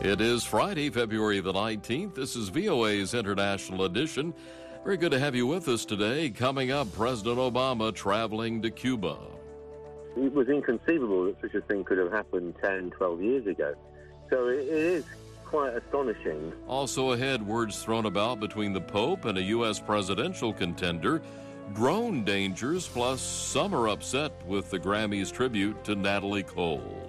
It is Friday, February the 19th. This is VOA's International Edition. Very good to have you with us today. Coming up, President Obama traveling to Cuba. It was inconceivable that such a thing could have happened 10, 12 years ago. So it is quite astonishing. Also ahead, words thrown about between the Pope and a U.S. presidential contender. Drone dangers, plus some are upset with the Grammys tribute to Natalie Cole.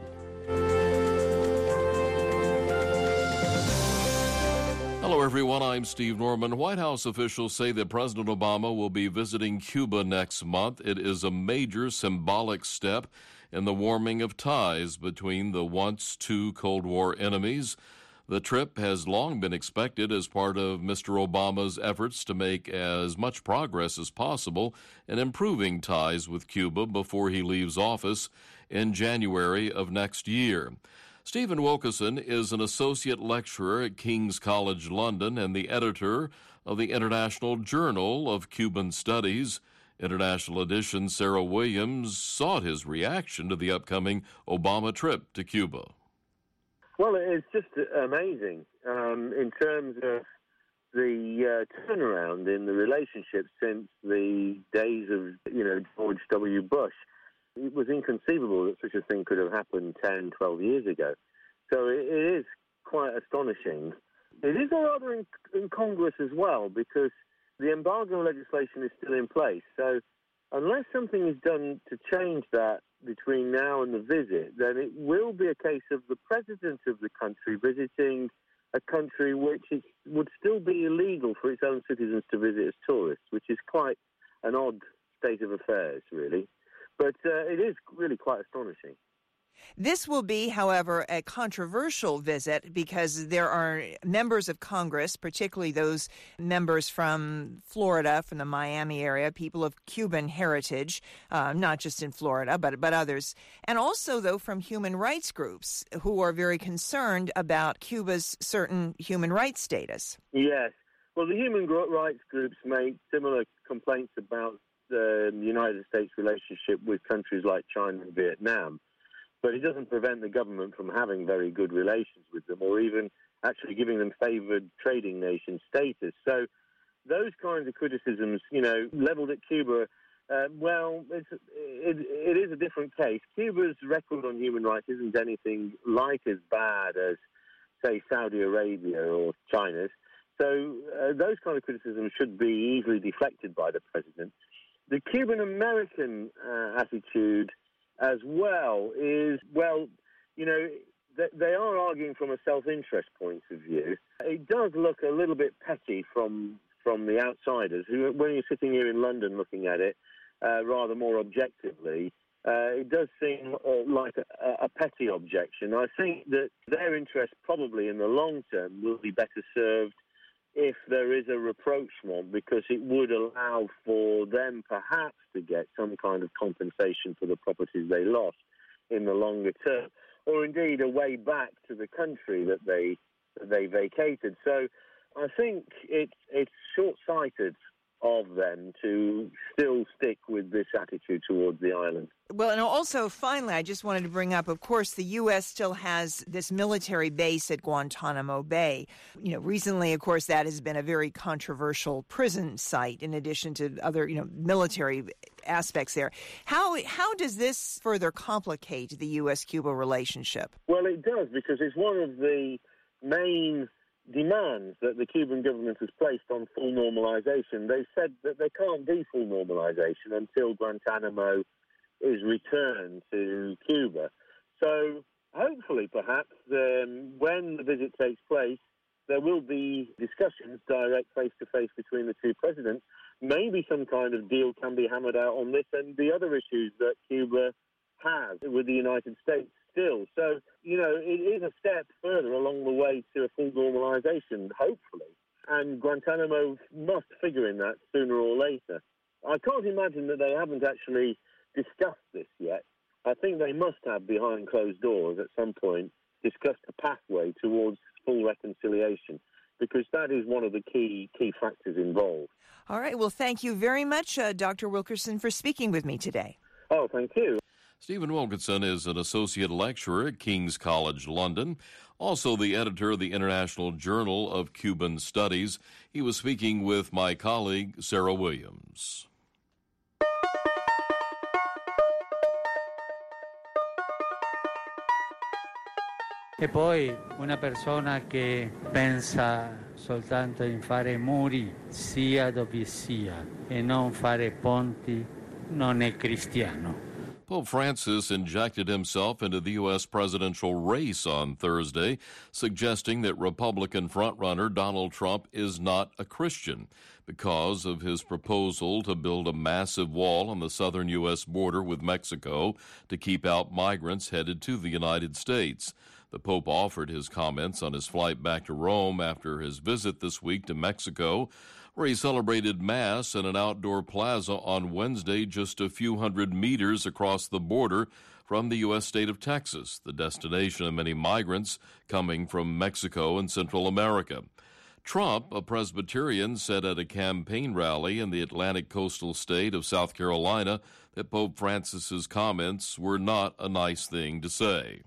Hello, everyone. I'm Steve Norman. White House officials say that President Obama will be visiting Cuba next month. It is a major symbolic step in the warming of ties between the once two Cold War enemies. The trip has long been expected as part of Mr. Obama's efforts to make as much progress as possible in improving ties with Cuba before he leaves office in January of next year. Stephen Wilkeson is an associate lecturer at King's College London and the editor of the International Journal of Cuban Studies. International Edition Sarah Williams sought his reaction to the upcoming Obama trip to Cuba. Well, it's just amazing in terms of the turnaround in the relationship since the days of, George W. Bush. It was inconceivable that such a thing could have happened 10, 12 years ago. So it is quite astonishing. It is rather incongruous as well because the embargo legislation is still in place. So unless something is done to change that between now and the visit, then it will be a case of the president of the country visiting a country which would still be illegal for its own citizens to visit as tourists, which is quite an odd state of affairs, really. But it is really quite astonishing. This will be, however, a controversial visit because there are members of Congress, particularly those members from Florida, from the Miami area, people of Cuban heritage, not just in Florida, but others, and also, though, from human rights groups who are very concerned about Cuba's certain human rights status. Yes. Well, the human rights groups make similar complaints about the United States relationship with countries like China and Vietnam. But it doesn't prevent the government from having very good relations with them or even actually giving them favored trading nation status. So those kinds of criticisms, leveled at Cuba, it is a different case. Cuba's record on human rights isn't anything like as bad as, say, Saudi Arabia or China's. So those kind of criticisms should be easily deflected by the president. The Cuban-American attitude as well is, they are arguing from a self-interest point of view. It does look a little bit petty from the outsiders, who, when you're sitting here in London looking at it rather more objectively, it does seem like a petty objection. I think that their interest probably in the long term will be better served if there is a rapprochement, because it would allow for them perhaps to get some kind of compensation for the properties they lost in the longer term, or indeed a way back to the country that they vacated. So I think it's short-sighted of them to still stick with this attitude towards the island. Well, and also, finally, I just wanted to bring up, of course, the U.S. still has this military base at Guantanamo Bay. Recently, of course, that has been a very controversial prison site in addition to other, military aspects there. How does this further complicate the U.S.-Cuba relationship? Well, it does, because it's one of the main demands that the Cuban government has placed on full normalization. They said that there can't be full normalization until Guantanamo is returned to Cuba. So hopefully, perhaps, when the visit takes place, there will be discussions, direct face-to-face between the two presidents. Maybe some kind of deal can be hammered out on this and the other issues that Cuba has with the United States still. So, it is a step further along the way to a full normalization, hopefully. And Guantanamo must figure in that sooner or later. I can't imagine that they haven't actually discussed this yet. I think they must have, behind closed doors, at some point, discussed a pathway towards full reconciliation, because that is one of the key factors involved. All right. Well, thank you very much, Dr. Wilkeson, for speaking with me today. Oh, thank you. Stephen Wilkinson is an associate lecturer at King's College London, also the editor of the International Journal of Cuban Studies. He was speaking with my colleague, Sarah Williams. E poi una persona che pensa soltanto in fare muri sia dove sia e non fare ponti non è cristiano. Pope Francis injected himself into the U.S. presidential race on Thursday, suggesting that Republican frontrunner Donald Trump is not a Christian because of his proposal to build a massive wall on the southern U.S. border with Mexico to keep out migrants headed to the United States. The Pope offered his comments on his flight back to Rome after his visit this week to Mexico, where he celebrated Mass in an outdoor plaza on Wednesday just a few hundred meters across the border from the U.S. state of Texas, the destination of many migrants coming from Mexico and Central America. Trump, a Presbyterian, said at a campaign rally in the Atlantic coastal state of South Carolina that Pope Francis's comments were not a nice thing to say.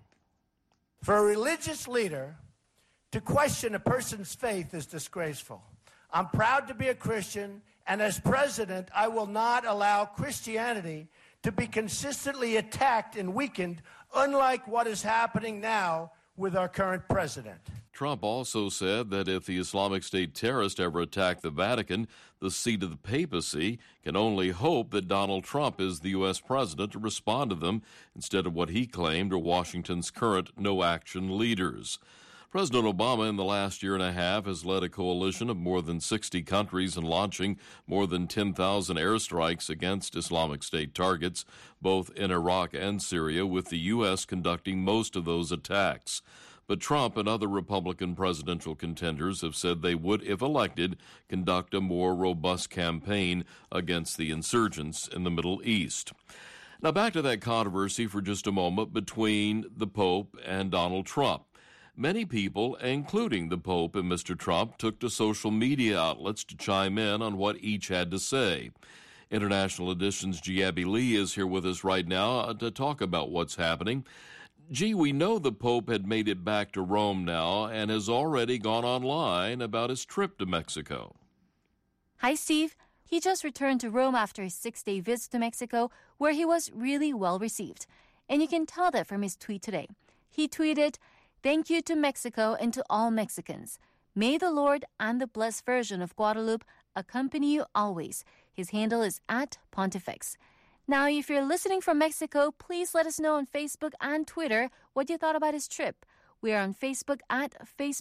For a religious leader to question a person's faith is disgraceful. I'm proud to be a Christian, and as president, I will not allow Christianity to be consistently attacked and weakened, unlike what is happening now with our current president. Trump also said that if the Islamic State terrorists ever attack the Vatican, the seat of the papacy, can only hope that Donald Trump is the U.S. president to respond to them instead of what he claimed are Washington's current no-action leaders. President Obama in the last year and a half has led a coalition of more than 60 countries in launching more than 10,000 airstrikes against Islamic State targets, both in Iraq and Syria, with the U.S. conducting most of those attacks. But Trump and other Republican presidential contenders have said they would, if elected, conduct a more robust campaign against the insurgents in the Middle East. Now back to that controversy for just a moment between the Pope and Donald Trump. Many people, including the Pope and Mr. Trump, took to social media outlets to chime in on what each had to say. International Edition's G. Abby Lee is here with us right now to talk about what's happening. G, we know the Pope had made it back to Rome now and has already gone online about his trip to Mexico. Hi, Steve. He just returned to Rome after his 6-day visit to Mexico, where he was really well received. And you can tell that from his tweet today. He tweeted, "Thank you to Mexico and to all Mexicans. May the Lord and the blessed Virgin of Guadalupe accompany you always." His handle is @Pontifex. Now, if you're listening from Mexico, please let us know on Facebook and Twitter what you thought about his trip. We are on Facebook at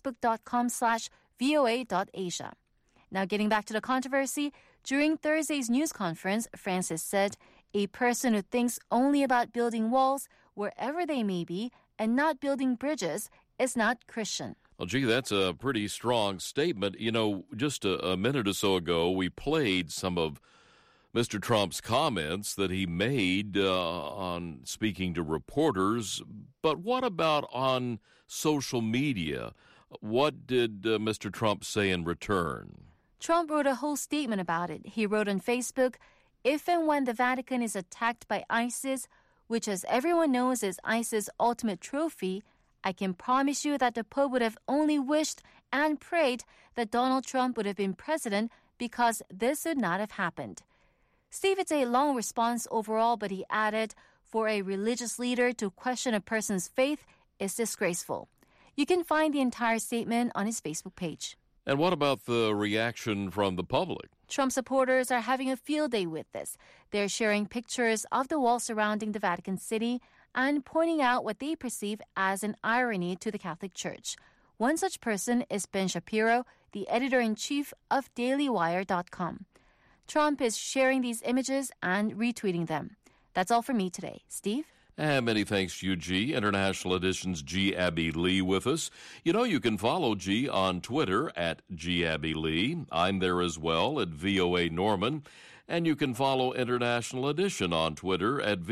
facebook.com/voa.asia. Now, getting back to the controversy, during Thursday's news conference, Francis said, "A person who thinks only about building walls, wherever they may be, and not building bridges is not Christian." Well, gee, that's a pretty strong statement. You know, just a minute or so ago, we played some of Mr. Trump's comments that he made on speaking to reporters. But what about on social media? What did Mr. Trump say in return? Trump wrote a whole statement about it. He wrote on Facebook, "If and when the Vatican is attacked by ISIS, which as everyone knows is ISIS' ultimate trophy, I can promise you that the Pope would have only wished and prayed that Donald Trump would have been president because this would not have happened." Steve, it's a long response overall, but he added, "For a religious leader to question a person's faith is disgraceful." You can find the entire statement on his Facebook page. And what about the reaction from the public? Trump supporters are having a field day with this. They're sharing pictures of the wall surrounding the Vatican City and pointing out what they perceive as an irony to the Catholic Church. One such person is Ben Shapiro, the editor-in-chief of DailyWire.com. Trump is sharing these images and retweeting them. That's all for me today. Steve? And many thanks to you, G. International Edition's G. Abby Lee with us. You know, you can follow G on Twitter at G. Abby Lee. I'm there as well at VOA Norman. And you can follow International Edition on Twitter at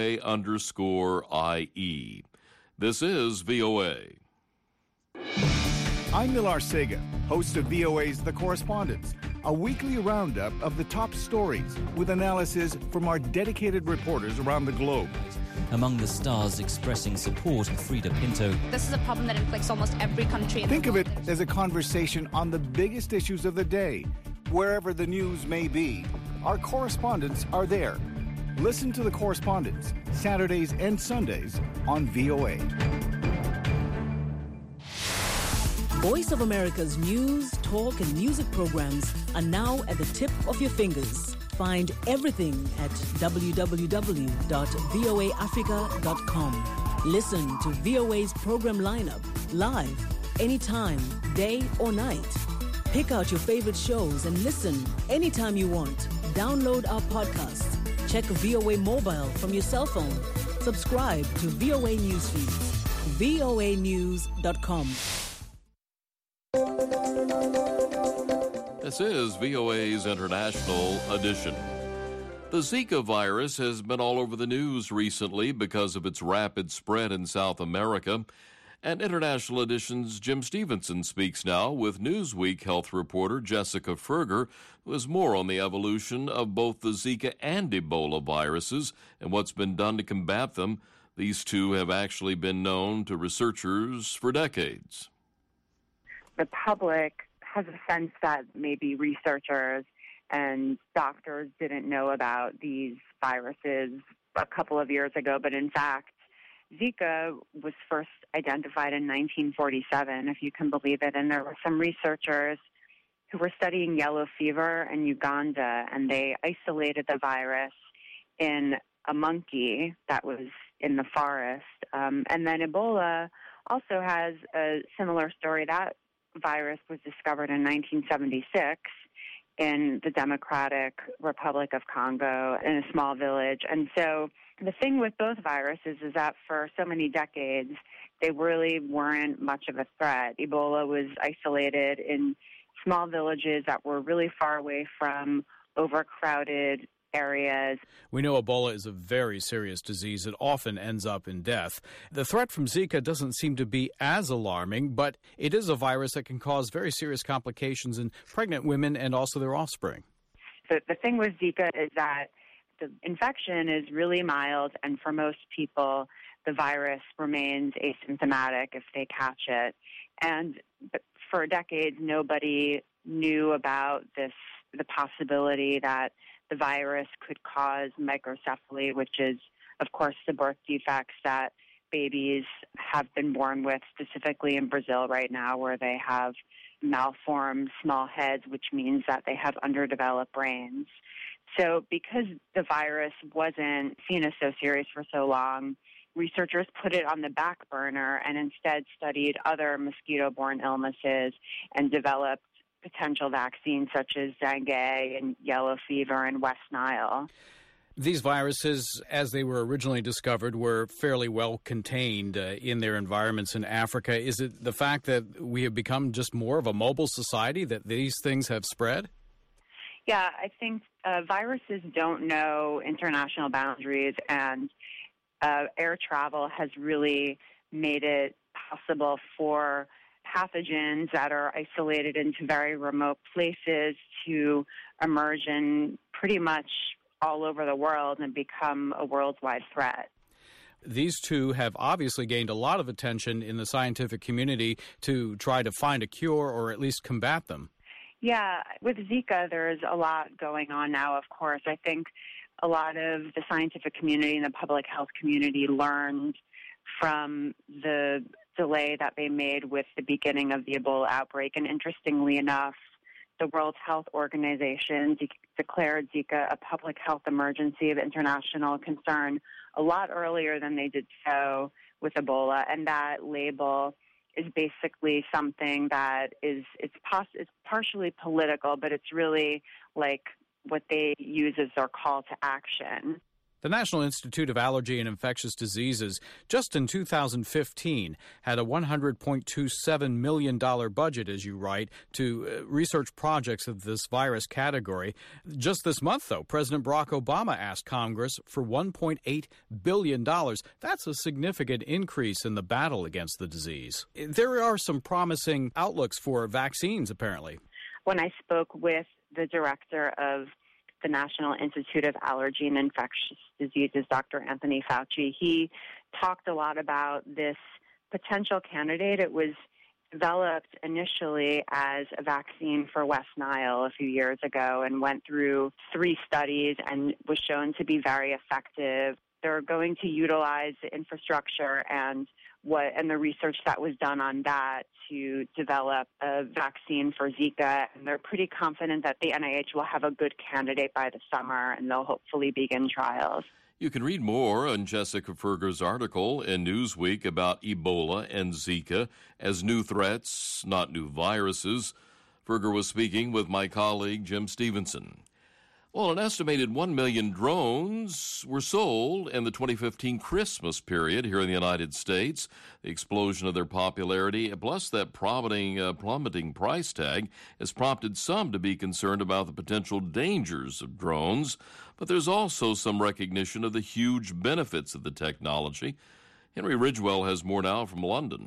VOA_IE. This is VOA. I'm Millar Sega, host of VOA's The Correspondents, a weekly roundup of the top stories with analysis from our dedicated reporters around the globe. Among the stars expressing support, Frida Pinto. This is a problem that inflicts almost every country in the world. Think of it as a conversation on the biggest issues of the day. Wherever the news may be, our correspondents are there. Listen to The Correspondents, Saturdays and Sundays on VOA. Voice of America's news, talk, and music programs are now at the tip of your fingers. Find everything at www.voaafrica.com. Listen to VOA's program lineup live, anytime, day or night. Pick out your favorite shows and listen anytime you want. Download our podcast. Check VOA Mobile from your cell phone. Subscribe to VOA Newsfeed. voanews.com. This is VOA's International Edition. The Zika virus has been all over the news recently because of its rapid spread in South America. And International Edition's Jim Stevenson speaks now with Newsweek health reporter Jessica Ferger, who has more on the evolution of both the Zika and Ebola viruses and what's been done to combat them. These two have actually been known to researchers for decades. The public has a sense that maybe researchers and doctors didn't know about these viruses a couple of years ago, but in fact, Zika was first identified in 1947, if you can believe it, and there were some researchers who were studying yellow fever in Uganda, and they isolated the virus in a monkey that was in the forest. And then Ebola also has a similar story. That virus was discovered in 1976 in the Democratic Republic of Congo in a small village. And so the thing with both viruses is that for so many decades, they really weren't much of a threat. Ebola was isolated in small villages that were really far away from overcrowded areas. We know Ebola is a very serious disease. It often ends up in death. The threat from Zika doesn't seem to be as alarming, but it is a virus that can cause very serious complications in pregnant women and also their offspring. So the thing with Zika is that the infection is really mild, and for most people, the virus remains asymptomatic if they catch it. And for decades, nobody knew about the possibility that the virus could cause microcephaly, which is, of course, the birth defects that babies have been born with, specifically in Brazil right now, where they have malformed small heads, which means that they have underdeveloped brains. So because the virus wasn't seen as so serious for so long, researchers put it on the back burner and instead studied other mosquito-borne illnesses and developed potential vaccines such as dengue and yellow fever and West Nile. These viruses, as they were originally discovered, were fairly well contained in their environments in Africa. Is it the fact that we have become just more of a mobile society that these things have spread? Yeah, I think viruses don't know international boundaries, and air travel has really made it possible for pathogens that are isolated into very remote places to emerge in pretty much all over the world and become a worldwide threat. These two have obviously gained a lot of attention in the scientific community to try to find a cure or at least combat them. Yeah, with Zika, there's a lot going on now, of course. I think a lot of the scientific community and the public health community learned from the delay that they made with the beginning of the Ebola outbreak. And interestingly enough, the World Health Organization declared Zika a public health emergency of international concern a lot earlier than they did so with Ebola. And that label is basically something that it's partially political, but it's really like what they use as their call to action. The National Institute of Allergy and Infectious Diseases, just in 2015, had a $100.27 million budget, as you write, to research projects of this virus category. Just this month, though, President Barack Obama asked Congress for $1.8 billion. That's a significant increase in the battle against the disease. There are some promising outlooks for vaccines, apparently. When I spoke with the director of the National Institute of Allergy and Infectious Diseases, Dr. Anthony Fauci. He talked a lot about this potential candidate. It was developed initially as a vaccine for West Nile a few years ago and went through 3 studies and was shown to be very effective. They're going to utilize the infrastructure and the research that was done on that to develop a vaccine for Zika. And they're pretty confident that the NIH will have a good candidate by the summer, and they'll hopefully begin trials. You can read more on Jessica Furger's article in Newsweek about Ebola and Zika as new threats, not new viruses. Furger was speaking with my colleague Jim Stevenson. Well, an estimated 1 million drones were sold in the 2015 Christmas period here in the United States. The explosion of their popularity, plus that plummeting price tag, has prompted some to be concerned about the potential dangers of drones. But there's also some recognition of the huge benefits of the technology. Henry Ridgwell has more now from London.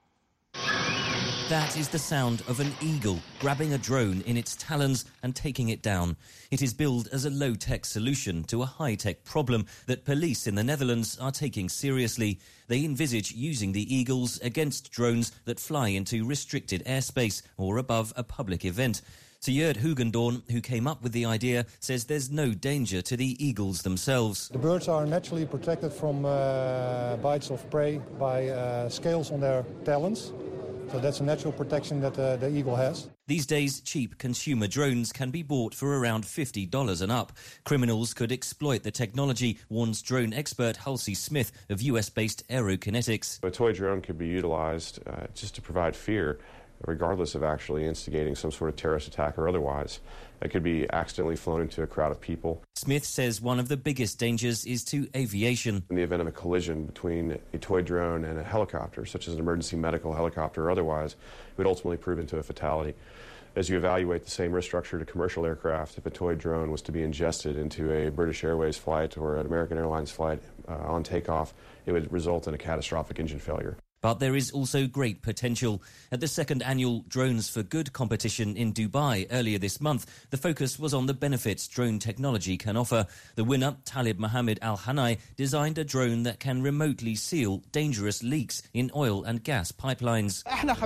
That is the sound of an eagle grabbing a drone in its talons and taking it down. It is billed as a low-tech solution to a high-tech problem that police in the Netherlands are taking seriously. They envisage using the eagles against drones that fly into restricted airspace or above a public event. Tjeerd Hugendoorn, who came up with the idea, says there's no danger to the eagles themselves. The birds are naturally protected from bites of prey by scales on their talons. So that's a natural protection that the eagle has. These days, cheap consumer drones can be bought for around $50 and up. Criminals could exploit the technology, warns drone expert Halsey Smith of US-based Aerokinetics. A toy drone could be utilized just to provide fear, regardless of actually instigating some sort of terrorist attack or otherwise. It could be accidentally flown into a crowd of people. Smith says one of the biggest dangers is to aviation. In the event of a collision between a toy drone and a helicopter, such as an emergency medical helicopter or otherwise, it would ultimately prove into a fatality. As you evaluate the same risk structure to commercial aircraft, if a toy drone was to be ingested into a British Airways flight or an American Airlines flight on takeoff, it would result in a catastrophic engine failure. But there is also great potential. At the second annual Drones for Good competition in Dubai earlier this month, the focus was on the benefits drone technology can offer. The winner, Talib Mohammed Al-Hanai, designed a drone that can remotely seal dangerous leaks in oil and gas pipelines.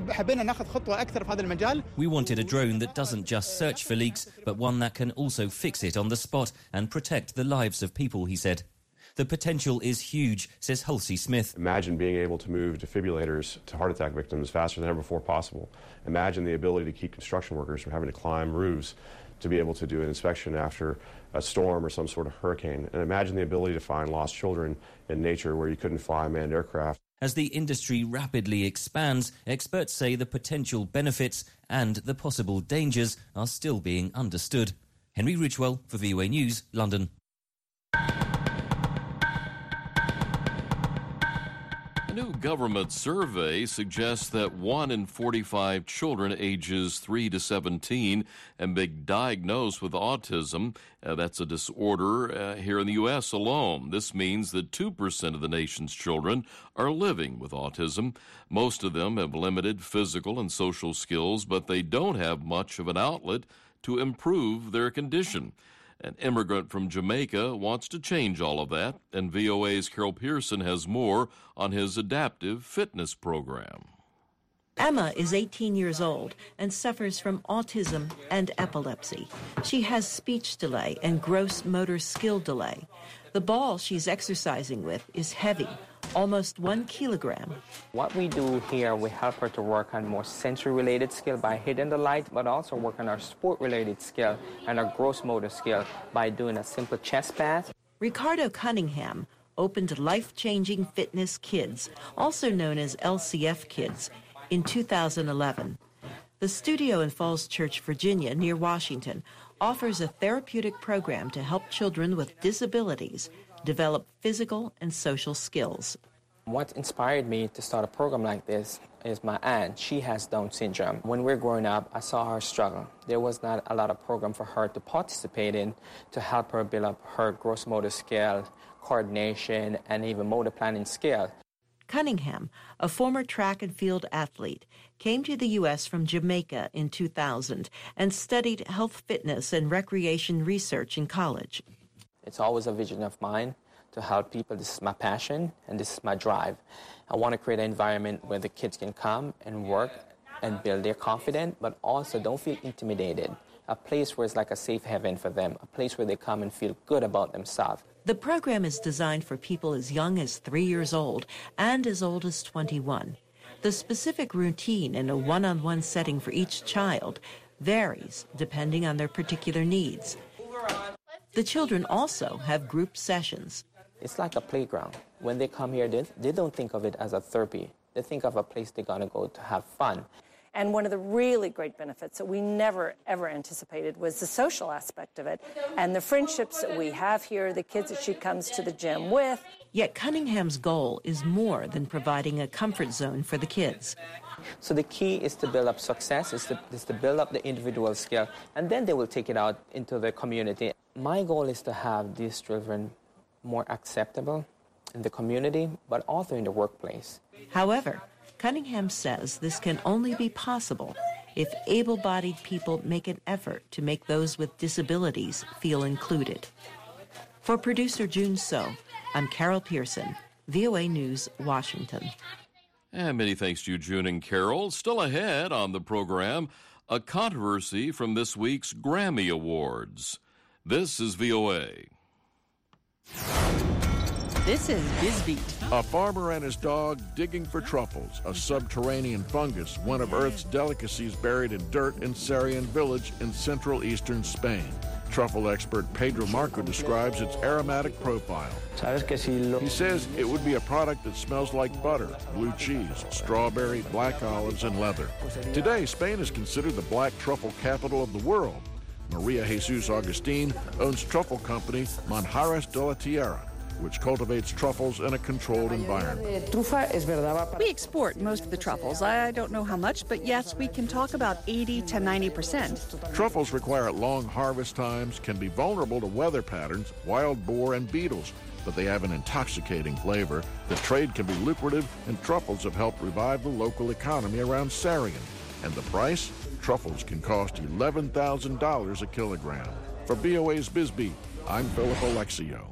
We wanted a drone that doesn't just search for leaks, but one that can also fix it on the spot and protect the lives of people, he said. The potential is huge, says Halsey Smith. Imagine being able to move defibrillators to heart attack victims faster than ever before possible. Imagine the ability to keep construction workers from having to climb roofs to be able to do an inspection after a storm or some sort of hurricane. And imagine the ability to find lost children in nature where you couldn't fly manned aircraft. As the industry rapidly expands, experts say the potential benefits and the possible dangers are still being understood. Henry Ridgwell for VOA News, London. A new government survey suggests that 1 in 45 children ages 3 to 17 have been diagnosed with autism. That's a disorder here in the U.S. alone. This means that 2% of the nation's children are living with autism. Most of them have limited physical and social skills, but they don't have much of an outlet to improve their condition. An immigrant from Jamaica wants to change all of that, and VOA's Carol Pearson has more on his adaptive fitness program. Emma is 18 years old and suffers from autism and epilepsy. She has speech delay and gross motor skill delay. The ball she's exercising with is heavy, almost 1 kilogram. What we do here, we help her to work on more sensory-related skill by hitting the light, but also work on our sport-related skill and our gross motor skill by doing a simple chest pass. Ricardo Cunningham opened Life-Changing Fitness Kids, also known as LCF Kids, in 2011. The studio in Falls Church, Virginia, near Washington, offers a therapeutic program to help children with disabilities develop physical and social skills. What inspired me to start a program like this is my aunt. She has Down syndrome. When we were growing up, I saw her struggle. There was not a lot of program for her to participate in to help her build up her gross motor skill, coordination, and even motor planning skill. Cunningham, a former track and field athlete, came to the U.S. from Jamaica in 2000 and studied health, fitness, and recreation research in college. It's always a vision of mine to help people. This is my passion, and this is my drive. I want to create an environment where the kids can come and work and build their confidence, but also don't feel intimidated. A place where it's like a safe haven for them, a place where they come and feel good about themselves. The program is designed for people as young as 3 years old and as old as 21. The specific routine in a one-on-one setting for each child varies depending on their particular needs. The children also have group sessions. It's like a playground. When they come here, they don't think of it as a therapy. They think of a place they're going to go to have fun. And one of the really great benefits that we never, ever anticipated was the social aspect of it and the friendships that we have here, the kids that she comes to the gym with. Yet Cunningham's goal is more than providing a comfort zone for the kids. So the key is to build up success, is to build up the individual skill, and then they will take it out into the community. My goal is to have these children more acceptable in the community, but also in the workplace. However, Cunningham says this can only be possible if able-bodied people make an effort to make those with disabilities feel included. For producer June So, I'm Carol Pearson, VOA News, Washington. And many thanks to you, June and Carol. Still ahead on the program, a controversy from this week's Grammy Awards. This is VOA. This is BizBeat. A farmer and his dog digging for truffles, a subterranean fungus, one of Earth's delicacies buried in dirt in Sarrion village in central eastern Spain. Truffle expert Pedro Marco describes its aromatic profile. He says it would be a product that smells like butter, blue cheese, strawberry, black olives, and leather. Today, Spain is considered the black truffle capital of the world. Maria Jesus Agustin owns truffle company Manjares de la Tierra, which cultivates truffles in a controlled environment. We export most of the truffles. I don't know how much, but yes, we can talk about 80 to 90%. Truffles require long harvest times, can be vulnerable to weather patterns, wild boar, and beetles, but they have an intoxicating flavor. The trade can be lucrative, and truffles have helped revive the local economy around Sarrion. And the price? Truffles can cost $11,000 a kilogram. For VOA's BizBeat, I'm Philip Alexio.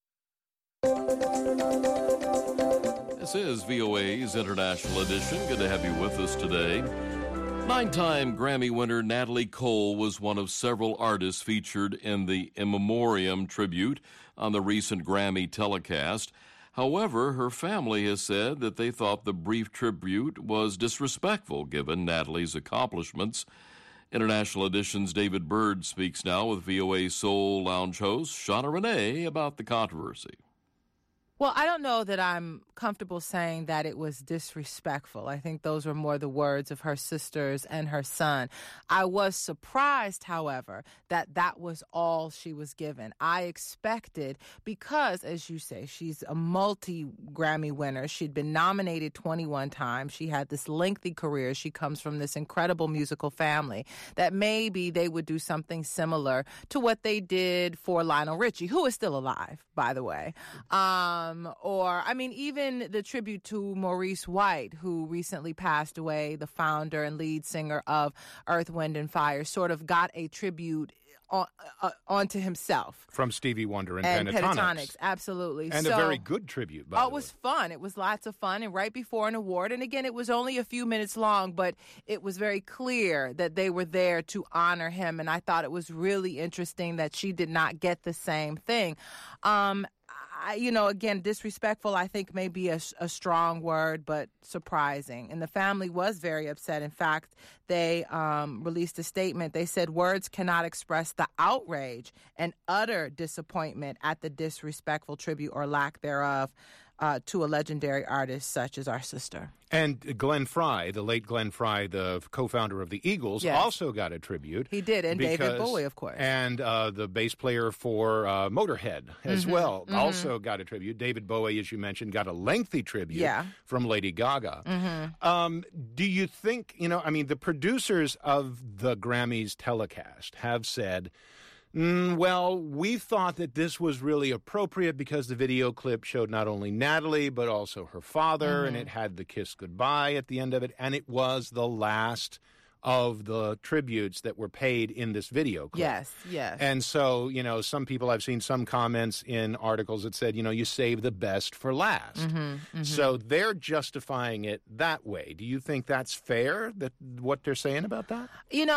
This is VOA's International Edition. Good to have you with us today. 9-time Grammy winner Natalie Cole was one of several artists featured in the In Memoriam tribute on the recent Grammy telecast. However, her family has said that they thought the brief tribute was disrespectful given Natalie's accomplishments. International Edition's David Byrd speaks now with VOA Soul Lounge host Shauna Renee about the controversy. Well, I don't know that I'm comfortable saying that it was disrespectful. I think those were more the words of her sisters and her son. I was surprised, however, that that was all she was given. I expected, because, as you say, she's a multi-Grammy winner. She'd been nominated 21 times. She had this lengthy career. She comes from this incredible musical family, that maybe they would do something similar to what they did for Lionel Richie, who is still alive, by the way. Or, I mean, even the tribute to Maurice White, who recently passed away, the founder and lead singer of Earth, Wind and Fire, sort of got a tribute onto himself. From Stevie Wonder and Pentatonix. Absolutely. And a very good tribute, by the way. It was fun. It was lots of fun, and right before an award. And again, it was only a few minutes long, but it was very clear that they were there to honor him. And I thought it was really interesting that she did not get the same thing. Again, disrespectful, I think, may be a strong word, but surprising. And the family was very upset. In fact, they released a statement. They said words cannot express the outrage and utter disappointment at the disrespectful tribute or lack thereof to a legendary artist such as our sister. And Glenn Frey, the late Glenn Frey, the co-founder of the Eagles, also got a tribute. He did, and David Bowie, of course. And the bass player for Motorhead as well also got a tribute. David Bowie, as you mentioned, got a lengthy tribute from Lady Gaga. Do you think, the producers of the Grammys telecast have said Well, we thought that this was really appropriate because the video clip showed not only Natalie, but also her father, and it had the kiss goodbye at the end of it, and it was the last of the tributes that were paid in this video clip. Yes. And so, some people, I've seen some comments in articles that said, you save the best for last. So they're justifying it that way. Do you think that's fair, that what they're saying about that?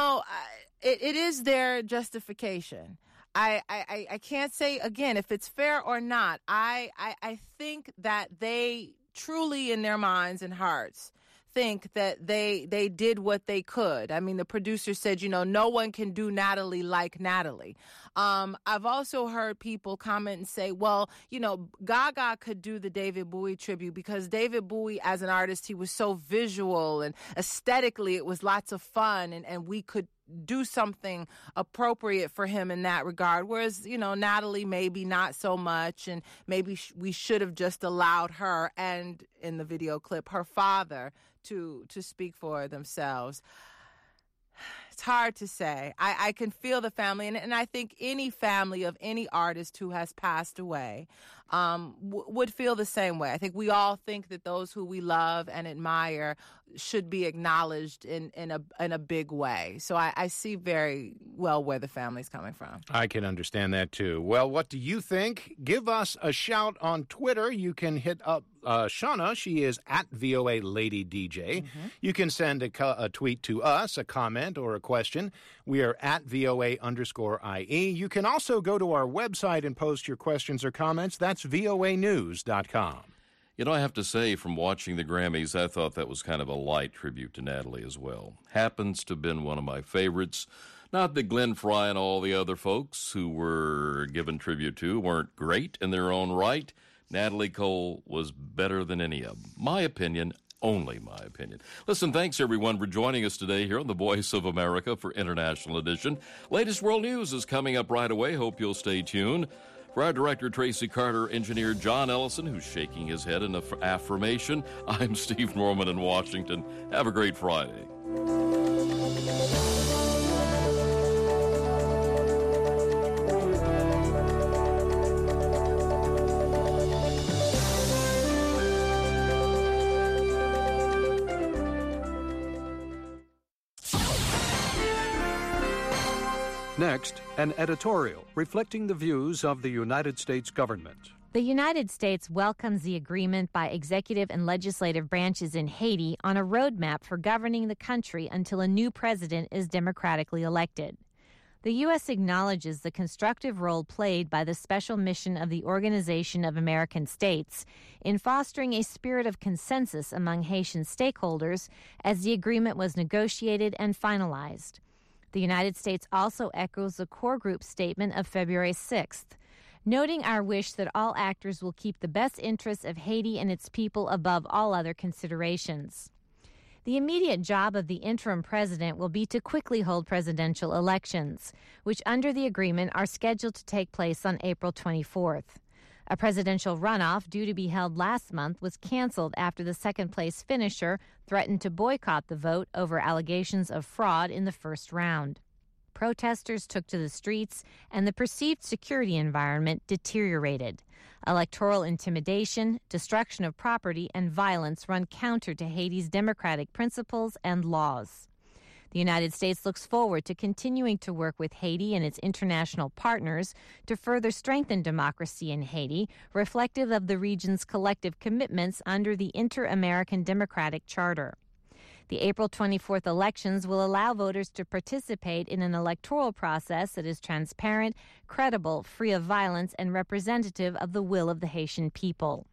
It is their justification. I can't say, again, if it's fair or not. I think that they truly, in their minds and hearts, think that they did what they could. I mean, the producer said, no one can do Natalie like Natalie. I've also heard people comment and say, well, Gaga could do the David Bowie tribute because David Bowie, as an artist, he was so visual and aesthetically it was lots of fun and we could do something appropriate for him in that regard. Whereas, Natalie maybe not so much, and maybe we should have just allowed her and, in the video clip, her father to speak for themselves. It's hard to say. I can feel the family, and I think any family of any artist who has passed away would feel the same way. I think we all think that those who we love and admire should be acknowledged in a big way. So I see very well where the family's coming from. I can understand that, too. Well, what do you think? Give us a shout on Twitter. You can hit up Shauna. She is at VOA Lady DJ. You can send a tweet to us, a comment or a question. We are at VOA_IE. You can also go to our website and post your questions or comments. That's voanews.com. I have to say, from watching the Grammys, I thought that was kind of a light tribute to Natalie as well. Happens to have been one of my favorites. Not that Glenn Frey and all the other folks who were given tribute to weren't great in their own right. Natalie Cole was better than any of them. My opinion, only my opinion. Listen, thanks everyone for joining us today here on the Voice of America for International Edition. Latest world news is coming up right away. Hope you'll stay tuned. For our director, Tracy Carter, engineer John Ellison, who's shaking his head in affirmation, I'm Steve Norman in Washington. Have a great Friday. Next, an editorial reflecting the views of the United States government. The United States welcomes the agreement by executive and legislative branches in Haiti on a roadmap for governing the country until a new president is democratically elected. The U.S. acknowledges the constructive role played by the special mission of the Organization of American States in fostering a spirit of consensus among Haitian stakeholders as the agreement was negotiated and finalized. The United States also echoes the core group statement of February 6th, noting our wish that all actors will keep the best interests of Haiti and its people above all other considerations. The immediate job of the interim president will be to quickly hold presidential elections, which under the agreement are scheduled to take place on April 24th. A presidential runoff due to be held last month was canceled after the second-place finisher threatened to boycott the vote over allegations of fraud in the first round. Protesters took to the streets, and the perceived security environment deteriorated. Electoral intimidation, destruction of property, and violence run counter to Haiti's democratic principles and laws. The United States looks forward to continuing to work with Haiti and its international partners to further strengthen democracy in Haiti, reflective of the region's collective commitments under the Inter-American Democratic Charter. The April 24th elections will allow voters to participate in an electoral process that is transparent, credible, free of violence, and representative of the will of the Haitian people.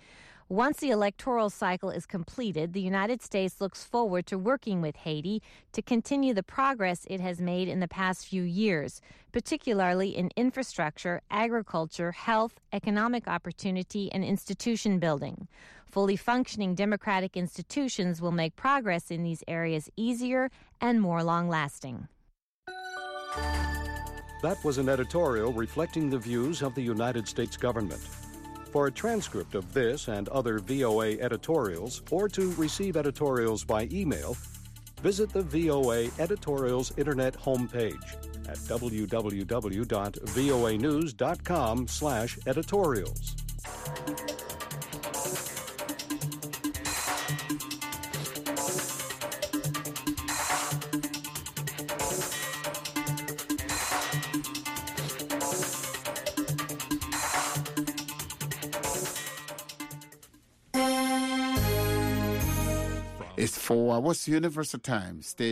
Once the electoral cycle is completed, the United States looks forward to working with Haiti to continue the progress it has made in the past few years, particularly in infrastructure, agriculture, health, economic opportunity, and institution building. Fully functioning democratic institutions will make progress in these areas easier and more long-lasting. That was an editorial reflecting the views of the United States government. For a transcript of this and other VOA editorials, or to receive editorials by email, visit the VOA Editorials Internet homepage. at www.voanews.com/editorials. It's 4 hours Universal Time. Stay